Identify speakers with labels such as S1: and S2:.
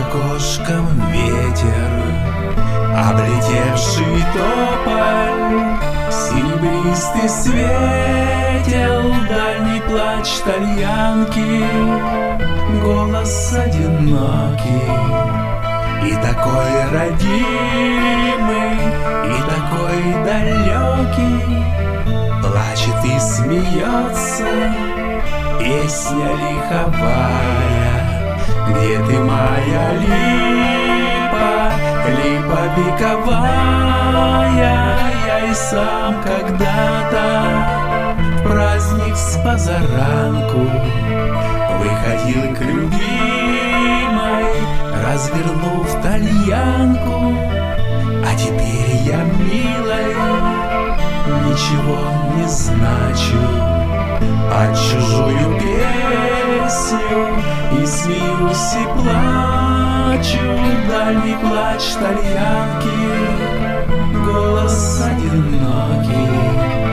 S1: окошком ветер, облетевший тополь, серебристый светел, дальний плач тальянки, голос одинокий, и такой родимый, и такой далекий, плачет и смеется песня лиховая. Где ты, моя липа, липа вековая? Я и сам когда-то в праздник с позаранку выходил к любимой, развернув тальянку. А теперь я, милая, ничего не значу, а чужую песню и смеюсь, и плачу. Дальний плач тальянки, голос одинокий,